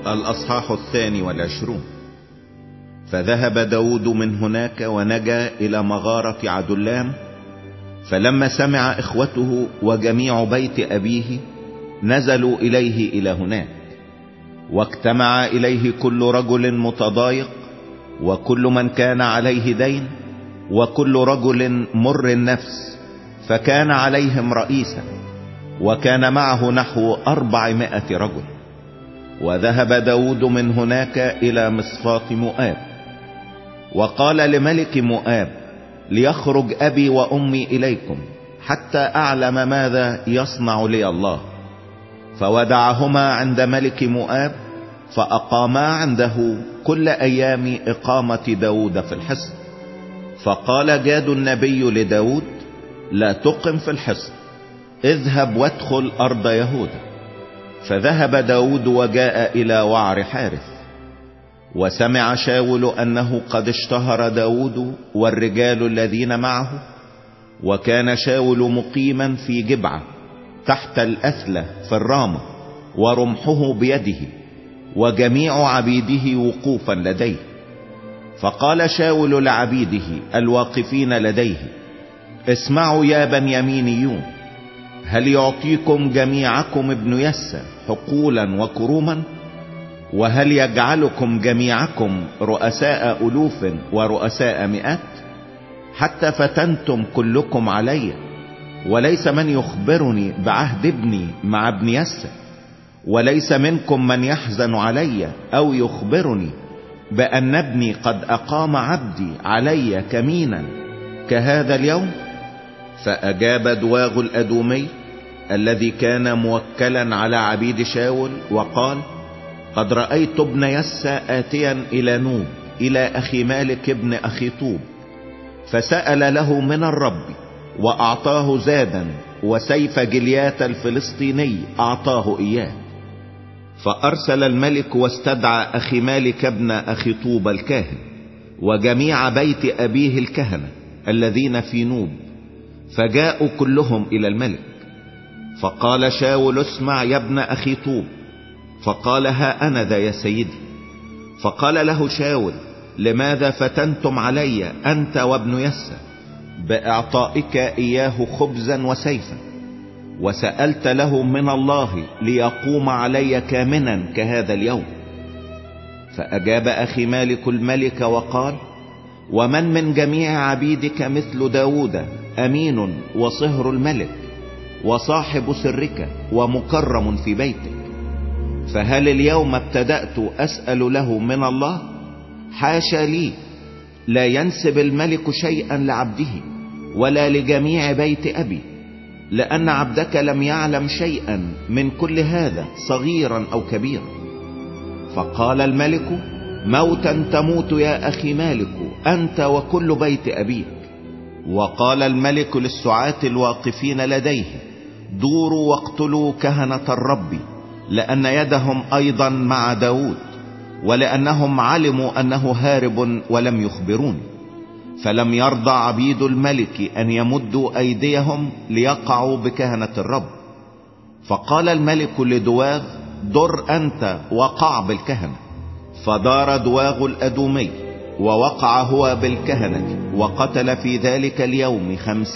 الأصحاح 22. فذهب داود من هناك ونجا إلى مغارة عدلام. فلما سمع إخوته وجميع بيت أبيه نزلوا إليه إلى هناك، واجتمع إليه كل رجل متضايق وكل من كان عليه دين وكل رجل مر النفس، فكان عليهم رئيسا، وكان معه نحو 400 رجل. وذهب داود من هناك إلى مصفاة مؤاب، وقال لملك مؤاب: ليخرج أبي وأمي إليكم حتى أعلم ماذا يصنع لي الله. فودعهما عند ملك مؤاب، فأقاما عنده كل أيام إقامة داود في الحصن. فقال جاد النبي لداود: لا تقم في الحصن، اذهب وادخل أرض يهوذا. فذهب داود وجاء إلى وعر حارث. وسمع شاول أنه قد اشتهر داود والرجال الذين معه، وكان شاول مقيما في جبعة تحت الأثلة في الرامة، ورمحه بيده وجميع عبيده وقوفا لديه. فقال شاول لعبيده الواقفين لديه: اسمعوا يا بنيامينيون، هل يعطيكم جميعكم ابن يسى حقولا وكروما؟ وهل يجعلكم جميعكم رؤساء ألوف ورؤساء مئات؟ حتى فتنتم كلكم علي، وليس من يخبرني بعهد ابني مع ابن يسى، وليس منكم من يحزن علي أو يخبرني بأن ابني قد أقام عبدي علي كمينا كهذا اليوم. فأجاب دواغ الأدومي الذي كان موكلا على عبيد شاول وقال: قد رأيت ابن يسى آتيا إلى نوب إلى أخي مالك ابن أخي طوب، فسأل له من الرب وأعطاه زادا، وسيف جليات الفلسطيني أعطاه إياه. فأرسل الملك واستدعى أخي مالك ابن أخي طوب الكاهن وجميع بيت أبيه الكهنة الذين في نوب، فجاءوا كلهم إلى الملك. فقال شاول: اسمع يا ابن أخي طوب. فقال: ها أنا ذا يا سيدي. فقال له شاول: لماذا فتنتم علي أنت وابن يسى بإعطائك إياه خبزا وسيفا، وسألت له من الله ليقوم علي كامنا كهذا اليوم؟ فأجاب أخي مالك الملك وقال: ومن من جميع عبيدك مثل داود أمين وصهر الملك وصاحب سرك ومكرم في بيتك، فهل اليوم ابتدأت أسأل له من الله؟ حاشا لي، لا ينسب الملك شيئا لعبده ولا لجميع بيت أبي، لأن عبدك لم يعلم شيئا من كل هذا صغيرا أو كبيرا. فقال الملك: موتا تموت يا أخي مالك أنت وكل بيت أبيك. وقال الملك للسعاة الواقفين لديه: دوروا واقتلوا كهنة الرب، لأن يدهم أيضا مع داود، ولأنهم علموا أنه هارب ولم يخبروني. فلم يرضى عبيد الملك أن يمدوا أيديهم ليقعوا بكهنة الرب. فقال الملك لدواغ: در أنت وقع بالكهنة. فدار دواغ الأدومي ووقع هو بالكهنة، وقتل في ذلك اليوم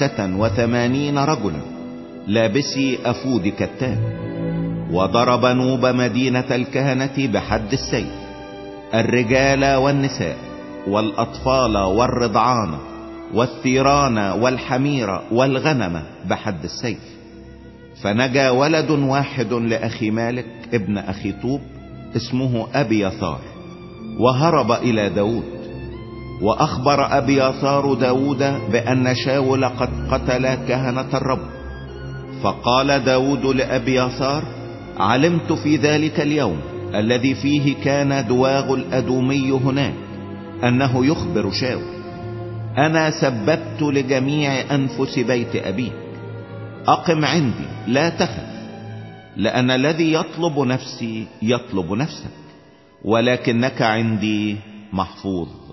85 رجلا لابسي أفود كتان. وضرب نوب مدينة الكهنة بحد السيف، الرجال والنساء والأطفال والرضعان والثيران والحمير والغنم بحد السيف. فنجا ولد واحد لأخي مالك ابن أخي طوب اسمه أبياثار، وهرب إلى داود. وأخبر أبياثار داود بأن شاول قد قتل كهنة الرب. فقال داود لأبياثار: علمت في ذلك اليوم الذي فيه كان دواغ الأدومي هناك أنه يخبر شاول: أنا سببت لجميع أنفس بيت أبيك، أقم عندي لا تخف، لأن الذي يطلب نفسي يطلب نفسك، ولكنك عندي محفوظ.